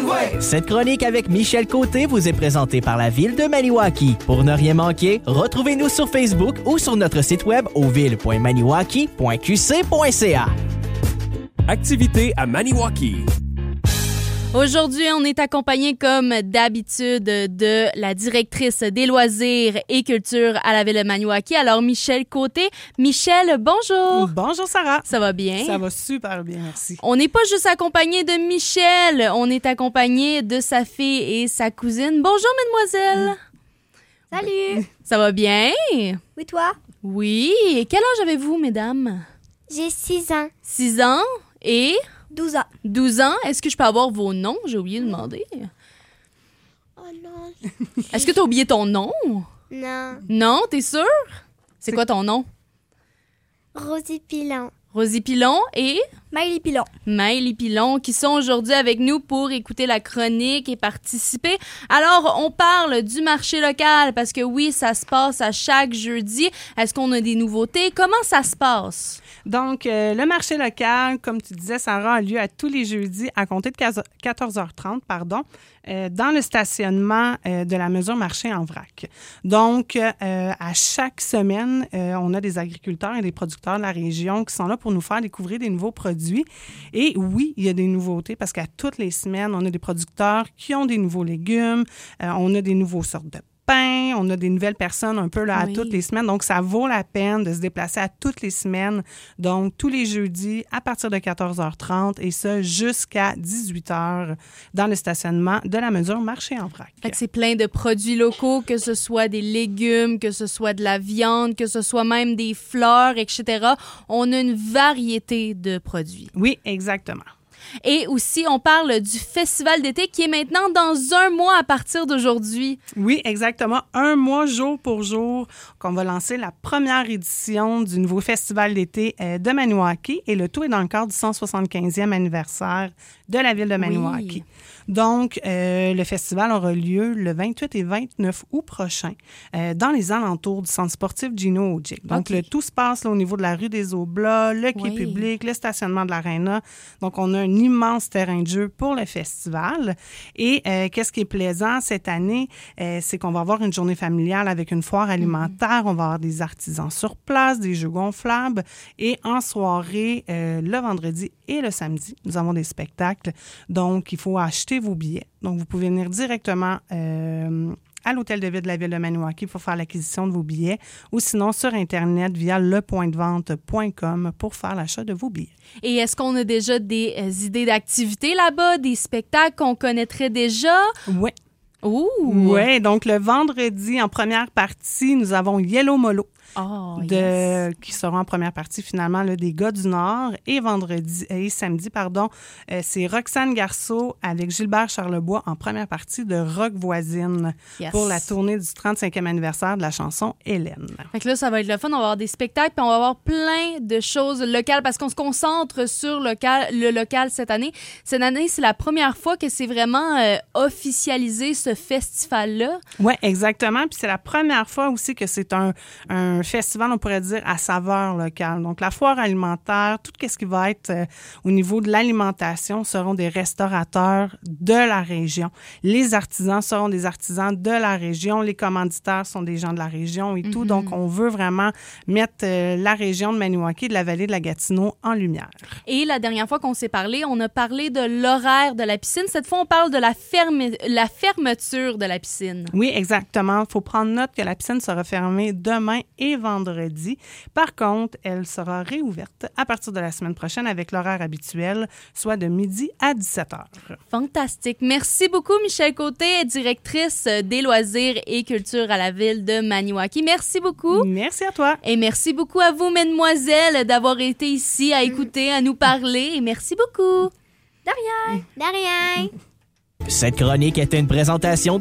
Cette chronique avec Michel Côté vous est présentée par la Ville de Maniwaki. Pour ne rien manquer, retrouvez-nous sur Facebook ou sur notre site web au ville.maniwaki.qc.ca. Activité à Maniwaki. Aujourd'hui, on est accompagné comme d'habitude de la directrice des loisirs et culture à la Ville de Maniwaki. Alors, Michel Côté. Michel, bonjour. Bonjour Sarah. Ça va bien? Ça va super bien, merci. On n'est pas juste accompagné de Michel, on est accompagné de sa fille et sa cousine. Bonjour, mademoiselle. Salut. Ça va bien? Oui, toi? Oui. Et quel âge avez-vous, mesdames? J'ai 6 ans. 6 ans et... 12 ans. 12 ans. Est-ce que je peux avoir vos noms? J'ai oublié de demander. Oh non. Est-ce que tu as oublié ton nom? Non. Non, t'es sûre? C'est quoi ton nom? Rosie Pilon. Rosie Pilon et Maëlie Pilon. Maëlie Pilon qui sont aujourd'hui avec nous pour écouter la chronique et participer. Alors, on parle du marché local parce que oui, ça se passe à chaque jeudi. Est-ce qu'on a des nouveautés? Comment ça se passe? Donc, le marché local, comme tu disais, Sarah, a lieu à tous les jeudis à compter de 14h30, dans le stationnement de la mesure marché en vrac. Donc, à chaque semaine, on a des agriculteurs et des producteurs de la région qui sont là pour nous faire découvrir des nouveaux produits. Et oui, il y a des nouveautés parce qu'à toutes les semaines, on a des producteurs qui ont des nouveaux légumes, on a des nouveaux sortes de pain, on a des nouvelles personnes un peu là à toutes les semaines. Donc, ça vaut la peine de se déplacer à toutes les semaines. Donc, tous les jeudis à partir de 14h30 et ça jusqu'à 18h dans le stationnement de la mesure marché en vrac. Fait que c'est plein de produits locaux, que ce soit des légumes, que ce soit de la viande, que ce soit même des fleurs, etc. On a une variété de produits. Oui, exactement. Et aussi, on parle du festival d'été qui est maintenant dans un mois à partir d'aujourd'hui. Oui, exactement. Un mois, jour pour jour, qu'on va lancer la première édition du nouveau festival d'été de Maniwaki. Et le tout est dans le cadre du 175e anniversaire de la ville de Maniwaki. Oui. Donc, le festival aura lieu le 28 et 29 août prochain dans les alentours du centre sportif Gino Ojic. Donc, le tout se passe là, au niveau de la rue des Oblats, le quai public, le stationnement de l'Arena. Donc, on a un immense terrain de jeu pour le festival. Et qu'est-ce qui est plaisant cette année, c'est qu'on va avoir une journée familiale avec une foire alimentaire. On va avoir des artisans sur place, des jeux gonflables. Et en soirée, le vendredi et le samedi, nous avons des spectacles. Donc, il faut acheter vos billets. Donc, vous pouvez venir directement à l'hôtel de ville de la ville de Maniwaki pour faire l'acquisition de vos billets ou sinon sur Internet via lepointdevente.com pour faire l'achat de vos billets. Et est-ce qu'on a déjà des idées d'activités là-bas, des spectacles qu'on connaîtrait déjà? Oui. Ouh! Oui, donc le vendredi, en première partie, nous avons Yellow Molo. Qui seront en première partie finalement là, des gars du Nord. Et samedi, c'est Roxane Garceau avec Gilbert Charlebois en première partie de Rock Voisine pour la tournée du 35e anniversaire de la chanson Hélène. Fait que là, ça va être le fun. On va avoir des spectacles puis on va avoir plein de choses locales parce qu'on se concentre sur le local cette année. Cette année, c'est la première fois que c'est vraiment officialisé ce festival-là. Oui, exactement. Puis c'est la première fois aussi que c'est un festival, on pourrait dire, à saveur locale. Donc, la foire alimentaire, tout ce qui va être au niveau de l'alimentation seront des restaurateurs de la région. Les artisans seront des artisans de la région. Les commanditaires sont des gens de la région et tout. Donc, on veut vraiment mettre la région de Maniwaki et de la vallée de la Gatineau en lumière. Et la dernière fois qu'on s'est parlé, on a parlé de l'horaire de la piscine. Cette fois, on parle de la fermeture de la piscine. Oui, exactement. Il faut prendre note que la piscine sera fermée demain et vendredi. Par contre, elle sera réouverte à partir de la semaine prochaine avec l'horaire habituel, soit de midi à 17h. Fantastique. Merci beaucoup, Michel Côté, directrice des loisirs et culture à la ville de Maniwaki. Merci beaucoup. Merci à toi. Et merci beaucoup à vous, mesdemoiselles, d'avoir été ici à écouter, à nous parler. Et merci beaucoup. De rien. De rien. Cette chronique était une présentation